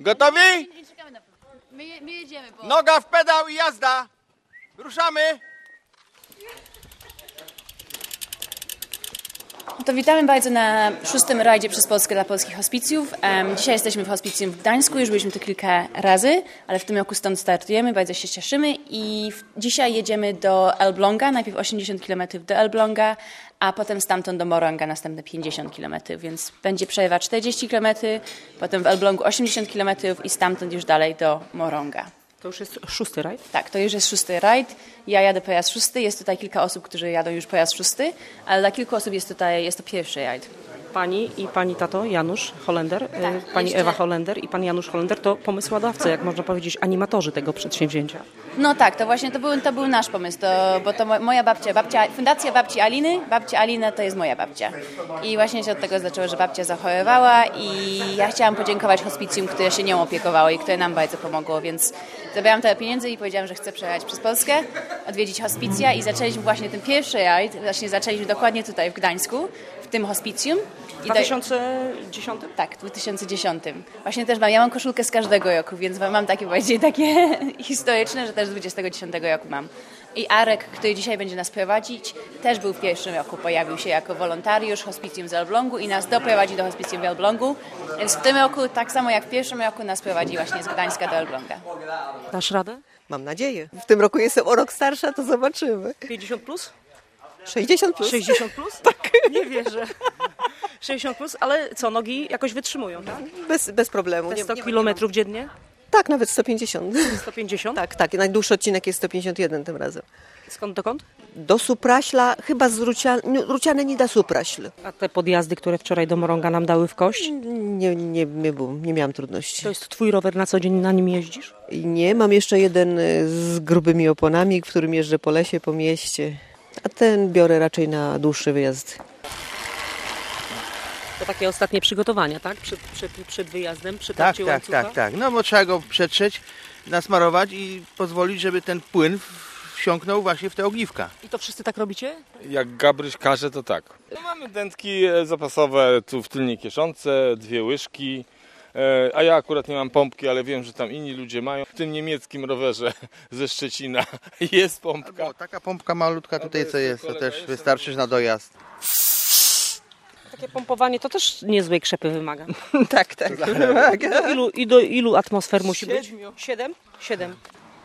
Gotowi? Nie czekamy na... My jedziemy, bo... Noga w pedał i jazda. Ruszamy. To witamy bardzo na 6. rajdzie przez Polskę dla polskich hospicjów. Dzisiaj jesteśmy w hospicjum w Gdańsku, już byliśmy tu kilka razy, ale w tym roku stąd startujemy, bardzo się cieszymy i dzisiaj jedziemy do Elbląga, najpierw 80 km do Elbląga, a potem stamtąd do Moronga następne 50 km, więc będzie przejazd 40 km, potem w Elblągu 80 km i stamtąd już dalej do Moronga. To już jest 6. rajd? Tak, to już jest 6. rajd. Ja jadę pojazd 6. Jest tutaj kilka osób, którzy jadą już pojazd 6, ale dla kilku osób jest to 1. rajd. Pani i pani tato Janusz Holender, pani jeszcze... Ewa Holender i pan Janusz Holender to pomysłodawcy, jak można powiedzieć, animatorzy tego przedsięwzięcia. No tak, to właśnie to był nasz pomysł, bo to moja babcia, fundacja babci Aliny, babcia Alina to jest moja babcia. I właśnie się od tego zaczęło, że babcia zachorowała i ja chciałam podziękować hospicjum, które się nią opiekowało i które nam bardzo pomogło, więc zabrałam te pieniądze i powiedziałam, że chcę przejechać przez Polskę, odwiedzić hospicja i zaczęliśmy właśnie ten pierwszy rajd, właśnie zaczęliśmy dokładnie tutaj w Gdańsku, w tym hospicjum. W 2010? Tak, w 2010. Właśnie też ja mam koszulkę z każdego roku, więc mam takie bardziej takie historyczne, że też z 2010 roku mam. I Arek, który dzisiaj będzie nas prowadzić, też był w pierwszym roku, pojawił się jako wolontariusz hospicjum z Elblągu i nas doprowadzi do hospicjum w Elblągu, więc w tym roku, tak samo jak w pierwszym roku, nas prowadzi właśnie z Gdańska do Elbląga. Dasz radę? Mam nadzieję. W tym roku jestem o rok starsza, to zobaczymy. 50 plus? 60 plus. 60 plus? Tak. Nie wierzę. 60 plus, ale co, nogi jakoś wytrzymują, tak? Bez problemu. Te 100 kilometrów dziennie? Tak, nawet 150. 150? Tak. Najdłuższy odcinek jest 151 tym razem. Skąd dokąd? Do Supraśla, chyba z Ruciane nie da Supraśl. A te podjazdy, które wczoraj do Moronga nam dały w kość? Nie miałam trudności. To jest twój rower, na co dzień na nim jeździsz? Nie, mam jeszcze jeden z grubymi oponami, w którym jeżdżę po lesie, po mieście. A ten biorę raczej na dłuższy wyjazd. To takie ostatnie przygotowania, tak? Przed wyjazdem, przetarcie łańcucha? Tak. No bo trzeba go przetrzeć, nasmarować i pozwolić, żeby ten płyn wsiąknął właśnie w te ogniwka. I to wszyscy tak robicie? Jak Gabryś każe, to tak. Mamy dętki zapasowe tu w tylnej kieszonce, 2 łyżki, a ja akurat nie mam pompki, ale wiem, że tam inni ludzie mają. W tym niemieckim rowerze ze Szczecina jest pompka. Albo taka pompka malutka tutaj co jest, to też wystarczy na dojazd. Takie pompowanie to też niezłej krzepy wymaga. Tak. Do ilu atmosfer musi być? 7? 7.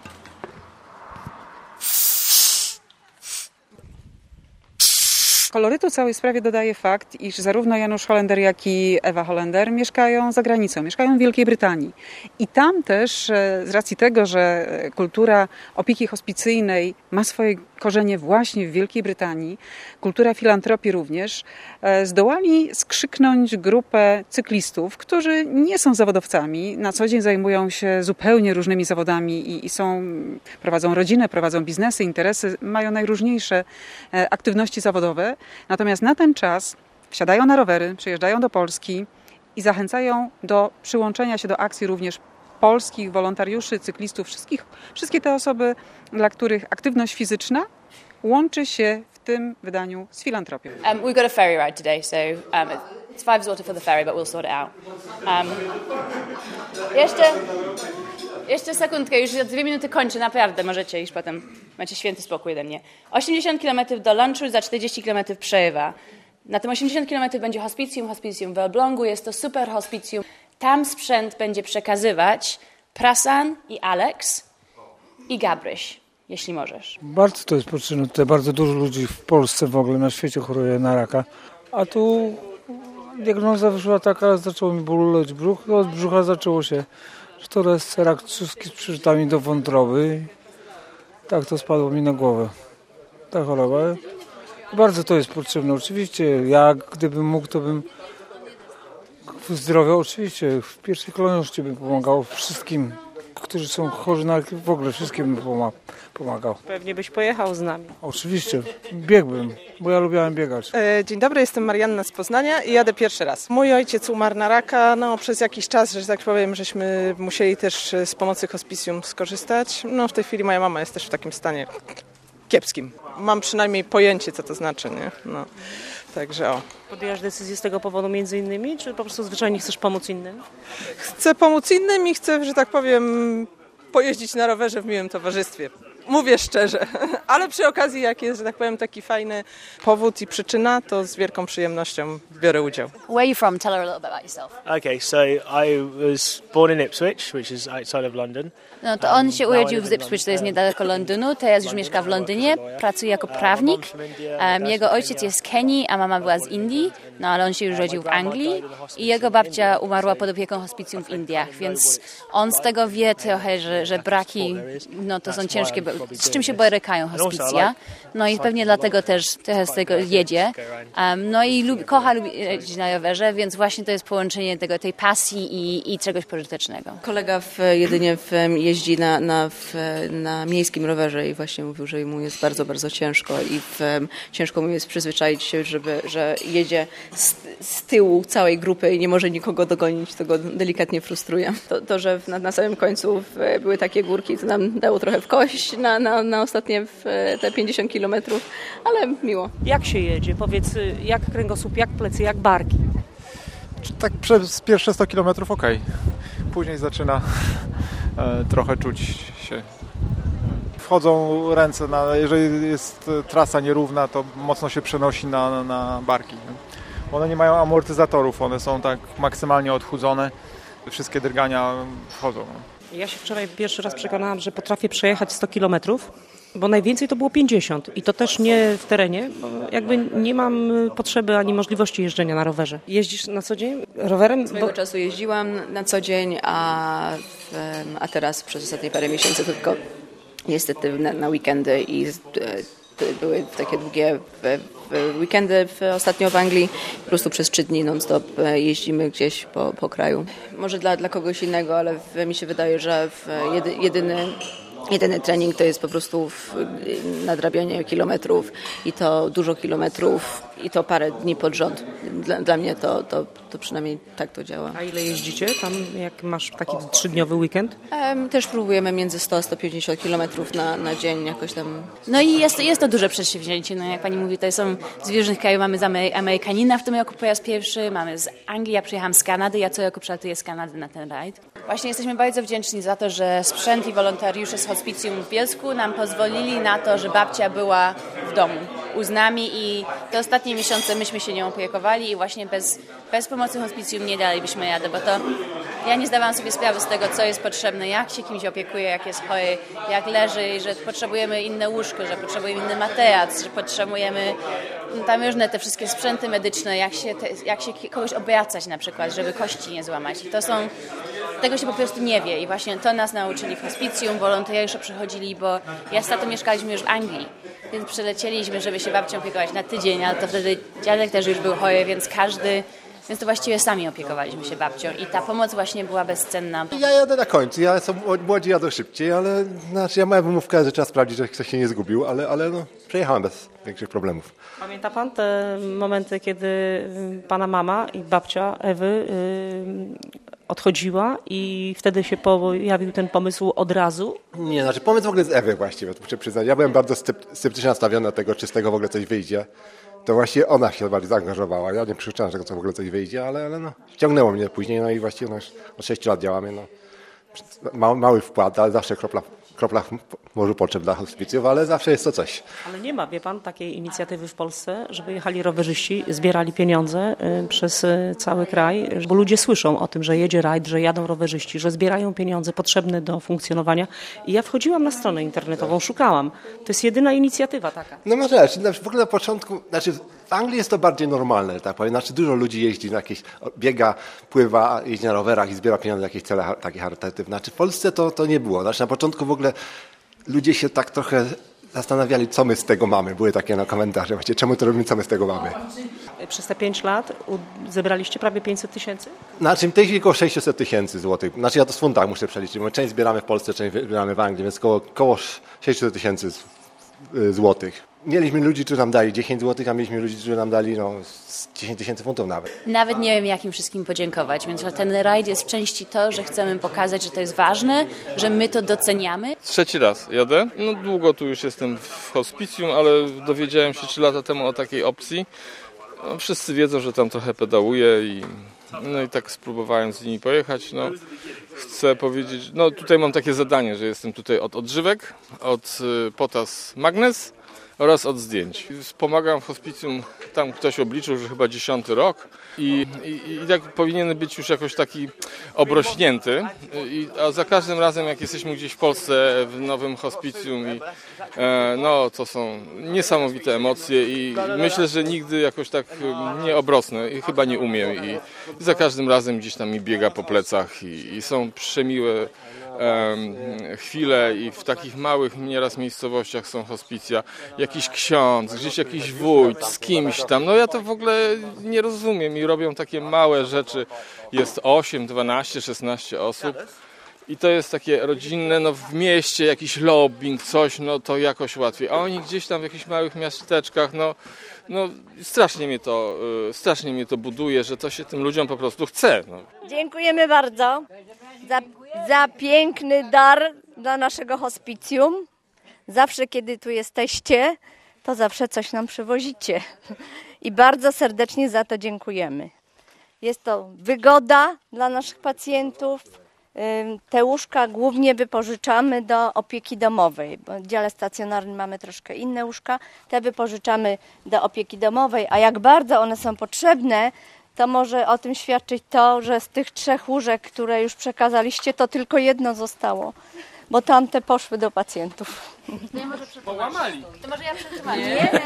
Kolorytu całej sprawie dodaje fakt, iż zarówno Janusz Holender, jak i Ewa Holender mieszkają za granicą, mieszkają w Wielkiej Brytanii. I tam też z racji tego, że kultura opieki hospicyjnej ma swoje korzenie właśnie w Wielkiej Brytanii, kultura filantropii również, zdołali skrzyknąć grupę cyklistów, którzy nie są zawodowcami, na co dzień zajmują się zupełnie różnymi zawodami i prowadzą rodzinę, prowadzą biznesy, interesy, mają najróżniejsze aktywności zawodowe. Natomiast na ten czas wsiadają na rowery, przyjeżdżają do Polski i zachęcają do przyłączenia się do akcji również polskich wolontariuszy, cyklistów, wszystkie te osoby, dla których aktywność fizyczna łączy się w tym wydaniu z filantropią. We've got a ferry ride today, so it's 5 zł for the ferry, but we'll sort it out. Jeszcze sekundkę, już za 2 minuty kończę, naprawdę możecie iść potem, macie święty spokój ode mnie. 80 km do lunchu, za 40 km przerywa. Na tym 80 km będzie hospicjum w Elblągu, jest to super hospicjum. Tam sprzęt będzie przekazywać Prasan i Alex i Gabryś, jeśli możesz. Bardzo to jest potrzebne. Tutaj bardzo dużo ludzi w Polsce w ogóle na świecie choruje na raka. A tu diagnoza wyszła taka, zaczęło mi boleć brzuch i od brzucha zaczęło się, że to jest rak trzustki z przerzutami do wątroby. Tak to spadło mi na głowę. Ta choroba. Bardzo to jest potrzebne. Oczywiście ja gdybym mógł, to bym zdrowie oczywiście w pierwszej kolejności bym pomagał wszystkim, którzy są chorzy na raka, w ogóle wszystkim bym pomagał. Pewnie byś pojechał z nami. Oczywiście, biegłbym, bo ja lubiłem biegać. Dzień dobry, jestem Marianna z Poznania i jadę pierwszy raz. Mój ojciec umarł na raka, przez jakiś czas, że tak powiem, żeśmy musieli też z pomocy hospicjum skorzystać. W tej chwili moja mama jest też w takim stanie kiepskim. Mam przynajmniej pojęcie, co to znaczy, nie? także o. Podjęłaś decyzję z tego powodu między innymi, czy po prostu zwyczajnie chcesz pomóc innym? Chcę pomóc innym i chcę, że tak powiem, pojeździć na rowerze w miłym towarzystwie. Mówię szczerze, ale przy okazji, jak jest, że tak powiem, taki fajny powód i przyczyna, to z wielką przyjemnością biorę udział. Where are you from? Tell her a little bit about yourself. Okay, so I was born in Ipswich, which is outside of London. No to on się urodził w Ipswich, to jest niedaleko Londynu, teraz już mieszka w Londynie, pracuje jako prawnik. Jego ojciec jest z Kenii, a mama była z Indii, no ale on się już urodził w Anglii i jego babcia umarła pod opieką hospicjum w Indiach, więc on z tego wie trochę, że braki, no to są ciężkie, z czym się borykają hospicja, no i pewnie dlatego też trochę z tego jedzie. No i kocha jeździć na rowerze, więc właśnie to jest połączenie tej pasji i czegoś pożytecznego. Kolega jedynie jeździ na miejskim rowerze i właśnie mówił, że mu jest bardzo, bardzo ciężko i ciężko mu jest przyzwyczaić się, że jedzie z tyłu całej grupy i nie może nikogo dogonić, to go delikatnie frustruje. To że na samym końcu były takie górki, to nam dało trochę w kość na ostatnie te 50 kilometrów, ale miło. Jak się jedzie? Powiedz, jak kręgosłup, jak plecy, jak barki? Tak przez pierwsze 100 km okej. Później zaczyna trochę czuć się. Wchodzą ręce, jeżeli jest trasa nierówna, to mocno się przenosi na barki. One nie mają amortyzatorów, one są tak maksymalnie odchudzone. Wszystkie drgania wchodzą. Ja się wczoraj pierwszy raz przekonałam, że potrafię przejechać 100 kilometrów, bo najwięcej to było 50 i to też nie w terenie, bo jakby nie mam potrzeby ani możliwości jeżdżenia na rowerze. Jeździsz na co dzień rowerem? Swego czasu jeździłam na co dzień, a teraz przez ostatnie parę miesięcy tylko niestety na weekendy i były takie długie weekendy ostatnio w Anglii. Po prostu przez 3 dni non-stop jeździmy gdzieś po kraju. Może dla kogoś innego, ale mi się wydaje, że jedyny trening to jest po prostu nadrabianie kilometrów i to dużo kilometrów i to parę dni pod rząd. Dla mnie to przynajmniej tak to działa. A ile jeździcie tam, jak masz taki 3-dniowy weekend? Też próbujemy między 100 a 150 kilometrów na dzień jakoś tam. No i jest to duże przedsięwzięcie. No jak pani mówi, to są z różnych krajów. Mamy z Amerykanina w tym roku po raz pierwszy, mamy z Anglii, ja przyjechałam z Kanady, ja co roku przylatuję z Kanady na ten rajd. Właśnie jesteśmy bardzo wdzięczni za to, że sprzęt i wolontariusze z hospicjum w Bielsku nam pozwolili na to, że babcia była w domu z nami i te ostatnie miesiące myśmy się nią opiekowali i właśnie bez pomocy hospicjum nie dalibyśmy rady, bo to ja nie zdawałam sobie sprawy z tego, co jest potrzebne, jak się kimś opiekuje, jak jest chory, jak leży, że potrzebujemy inne łóżko, że potrzebujemy inny materac, że potrzebujemy tam różne te wszystkie sprzęty medyczne, jak się kogoś obracać na przykład, żeby kości nie złamać. I tego się po prostu nie wie i właśnie to nas nauczyli w hospicjum, wolontariusze przychodzili, bo ja z tatą mieszkaliśmy już w Anglii, więc przylecieliśmy, żeby się babcią opiekować na tydzień, ale to wtedy dziadek też już był chory, więc to właściwie sami opiekowaliśmy się babcią i ta pomoc właśnie była bezcenna. Ja jadę na końcu, młodzi jadą szybciej, ale ja moja wymówka, że trzeba sprawdzić, że ktoś się nie zgubił, ale przejechałem bez większych problemów. Pamięta pan te momenty, kiedy pana mama i babcia Ewy odchodziła i wtedy się pojawił ten pomysł od razu? Nie, pomysł w ogóle z Ewy właściwie, muszę przyznać. Ja byłem bardzo sceptycznie nastawiony do tego, czy z tego w ogóle coś wyjdzie. To właśnie ona się bardziej zaangażowała. Ja nie przypuszczałem, że to w ogóle coś wyjdzie, ale wciągnęło mnie później. No i właściwie od 6 lat działamy. Mały wkład, ale zawsze kropla w morzu potrzeb dla hospicjów, ale zawsze jest to coś. Ale nie ma, wie pan, takiej inicjatywy w Polsce, żeby jechali rowerzyści, zbierali pieniądze przez cały kraj, bo ludzie słyszą o tym, że jedzie rajd, że jadą rowerzyści, że zbierają pieniądze potrzebne do funkcjonowania. I ja wchodziłam na stronę internetową, szukałam. To jest jedyna inicjatywa taka. No może, w ogóle na początku, w Anglii jest to bardziej normalne, tak powiem. Dużo ludzi jeździ na jakieś, biega, pływa, jeździ na rowerach i zbiera pieniądze na jakieś cele takie charytatywne. W Polsce to nie było. Na początku w ogóle ludzie się tak trochę zastanawiali, co my z tego mamy. Były takie na komentarze, właściwie czemu to robimy, co my z tego mamy. Przez te 5 lat zebraliście prawie 500 tysięcy? W tej chwili około 600 tysięcy złotych. Ja to w funtach muszę przeliczyć. Część zbieramy w Polsce, część zbieramy w Anglii, więc około 600 tysięcy złotych. Mieliśmy ludzi, którzy nam dali 10 złotych, a mieliśmy ludzi, którzy nam dali 10 tysięcy funtów nawet. Nawet nie wiem, jak im wszystkim podziękować, więc ten rajd jest w części to, że chcemy pokazać, że to jest ważne, że my to doceniamy. 3. raz jadę. Długo tu już jestem w hospicjum, ale dowiedziałem się 3 lata temu o takiej opcji. No, wszyscy wiedzą, że tam trochę pedałuję i tak spróbowałem z nimi pojechać. No, chcę powiedzieć, no tutaj mam takie zadanie, że jestem tutaj od odżywek, od potas magnes oraz od zdjęć. Pomagam w hospicjum, tam ktoś obliczył, że chyba 10. rok i tak powinien być już jakoś taki obrośnięty. A za każdym razem, jak jesteśmy gdzieś w Polsce w nowym hospicjum, no to są niesamowite emocje i myślę, że nigdy jakoś tak nie obrosnę i chyba nie umiem. I za każdym razem gdzieś tam mi biega po plecach i są przemiłe chwile i w takich małych nieraz miejscowościach są hospicja, jakiś ksiądz, gdzieś jakiś wójt z kimś tam, no ja to w ogóle nie rozumiem i robią takie małe rzeczy, jest 8, 12, 16 osób i to jest takie rodzinne, no w mieście jakiś lobbying, coś, no to jakoś łatwiej, a oni gdzieś tam w jakichś małych miasteczkach, no strasznie mnie to buduje, że to się tym ludziom po prostu chce. No. Dziękujemy bardzo za piękny dar dla naszego hospicjum. Zawsze, kiedy tu jesteście, to zawsze coś nam przywozicie. I bardzo serdecznie za to dziękujemy. Jest to wygoda dla naszych pacjentów. Te łóżka głównie wypożyczamy do opieki domowej, bo w dziale stacjonarnym mamy troszkę inne łóżka. Te wypożyczamy do opieki domowej, a jak bardzo one są potrzebne, to może o tym świadczyć to, że z tych 3 łóżek, które już przekazaliście, to tylko jedno zostało, bo tamte poszły do pacjentów. Połamali. To może ja przetrzymam.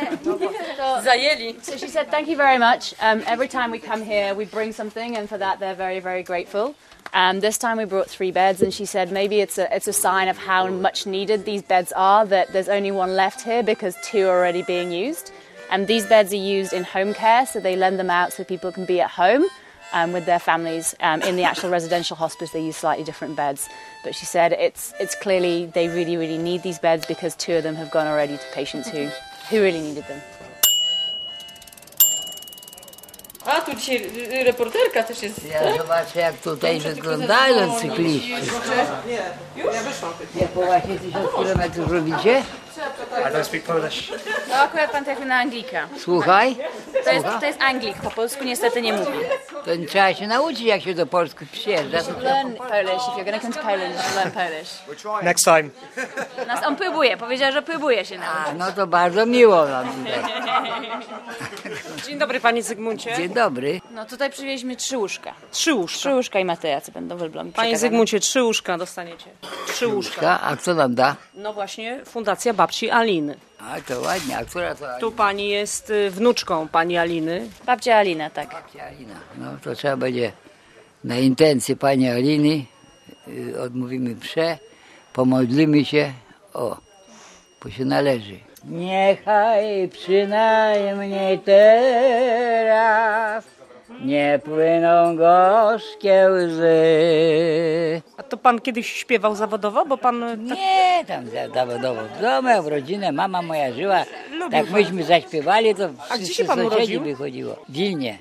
Zajęli. So she said, thank you very much. Every time we come here, we bring something, and for that they're very, very grateful. This time we brought 3 beds, and she said maybe it's a sign of how much needed these beds are, that there's only one left here because 2 are already being used. And these beds are used in home care, so they lend them out so people can be at home with their families. In the actual residential hospice, they use slightly different beds. But she said it's clearly they really, really need these beds because 2 of them have gone already to patients who really needed them. A, tu dzisiaj reporterka też jest. Ja zobaczę, jak tutaj wyglądają cykliści. Już? Ja wyszłam. Jak po właśnie 1000 kilometrów robicie? I don't speak Polish. To akurat pan trafił na Anglika. Słuchaj. To jest Anglik, po polsku niestety nie mówi. To trzeba się nauczyć, jak się do Polski przyjeżdża. Learn Polish. If you're going to come to Poland, you should learn Polish. Next time. On próbuje, powiedział, że próbuje się nauczyć. A, no to bardzo miło nam tutaj. Dzień dobry, panie Zygmuncie. Dzień dobry. No tutaj przywieźliśmy 3 łóżka. 3 łóżka. 3 łóżka i materace będą wyblom. Panie Zygmuncie, 3 łóżka dostaniecie. 3 łóżka. A kto nam da? No właśnie, Fundacja Babci Aliny. A, to ładnie. A która to Alina? Tu pani jest wnuczką pani Aliny. Babcia Alina, tak. Babcia Alina. No to trzeba będzie na intencje pani Aliny odmówimy mszę, pomodlimy się, bo się należy. Niechaj przynajmniej teraz nie płyną gorzkie łzy. A to pan kiedyś śpiewał zawodowo, bo pan... Nie, tam zawodowo. W domu, w rodzinę, mama moja żyła. Tak myśmy zaśpiewali, to A gdzie się wszyscy pan sąsiedzi urodził? wychodziło. W Wilnie.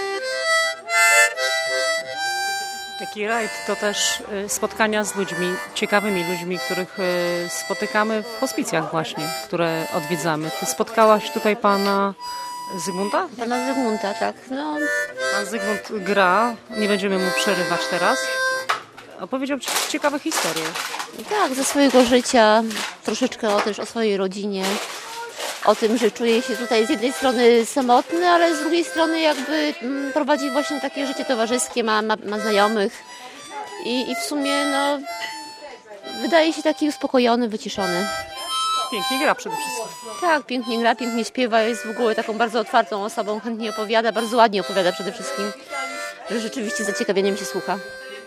Taki rajd to też spotkania z ludźmi, ciekawymi ludźmi, których spotykamy w hospicjach właśnie, które odwiedzamy. Ty spotkałaś tutaj pana Zygmunta? Pana Zygmunta, tak. No. Pan Zygmunt gra, nie będziemy mu przerywać teraz. Opowiedział ciekawe historie. Tak, ze swojego życia, troszeczkę też o swojej rodzinie. O tym, że czuje się tutaj z jednej strony samotny, ale z drugiej strony jakby prowadzi właśnie takie życie towarzyskie, ma znajomych i w sumie no, wydaje się taki uspokojony, wyciszony. Pięknie gra przede wszystkim. Tak, pięknie gra, pięknie śpiewa, jest w ogóle taką bardzo otwartą osobą, chętnie opowiada, bardzo ładnie opowiada przede wszystkim, że rzeczywiście z zaciekawieniem się słucha.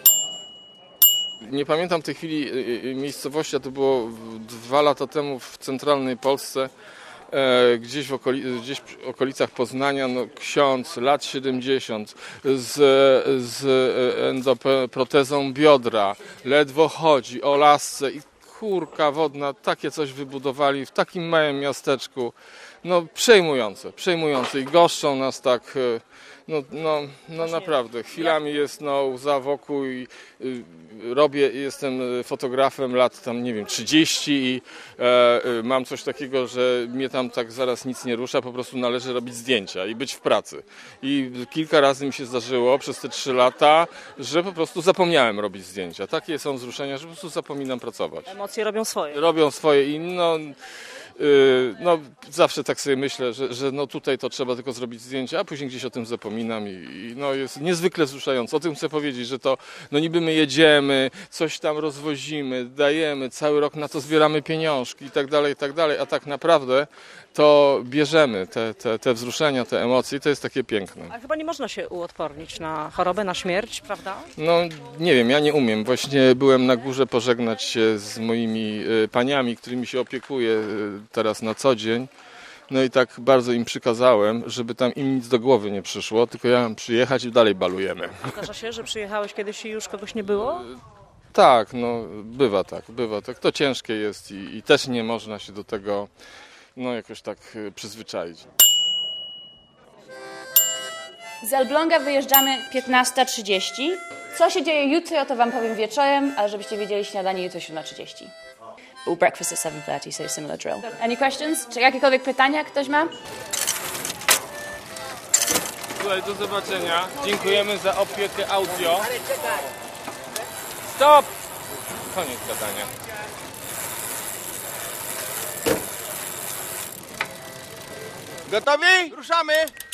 Nie pamiętam w tej chwili miejscowości, a to było 2 lata temu w centralnej Polsce, gdzieś w okolicach Poznania, no, ksiądz, lat 70, z endoprotezą biodra, ledwo chodzi, o lasce i kurka wodna, takie coś wybudowali w takim małym miasteczku. No przejmujące i goszczą nas tak No naprawdę, chwilami jest łza wokół i jestem fotografem lat tam, nie wiem, 30 i mam coś takiego, że mnie tam tak zaraz nic nie rusza, po prostu należy robić zdjęcia i być w pracy. I kilka razy mi się zdarzyło przez te 3 lata, że po prostu zapomniałem robić zdjęcia. Takie są wzruszenia, że po prostu zapominam pracować. Emocje robią swoje. Robią swoje i zawsze tak sobie myślę, że tutaj to trzeba tylko zrobić zdjęcie, a później gdzieś o tym zapominam i jest niezwykle wzruszające. O tym chcę powiedzieć, że to niby my jedziemy, coś tam rozwozimy, dajemy, cały rok na to zbieramy pieniążki i tak dalej, a tak naprawdę to bierzemy te wzruszenia, te emocje i to jest takie piękne. A chyba nie można się uodpornić na chorobę, na śmierć, prawda? Nie wiem, ja nie umiem. Właśnie byłem na górze pożegnać się z moimi paniami, którymi się opiekuję teraz na co dzień. No i tak bardzo im przykazałem, żeby tam im nic do głowy nie przyszło, tylko ja mam przyjechać i dalej balujemy. Zdarza się, że przyjechałeś kiedyś i już kogoś nie było? Tak, bywa tak. To ciężkie jest i też nie można się do tego jakoś tak przyzwyczaić. Z Elbląga wyjeżdżamy 15:30. Co się dzieje jutro, to wam powiem wieczorem, ale żebyście wiedzieli, śniadanie jutro 7:30. Well, breakfast at 7:30, so similar drill. Any questions? Czy jakiekolwiek pytania ktoś ma? Słuchaj, do zobaczenia. Dziękujemy za opiekę audio. Stop! Koniec gadania. Gotowi? Ruszamy!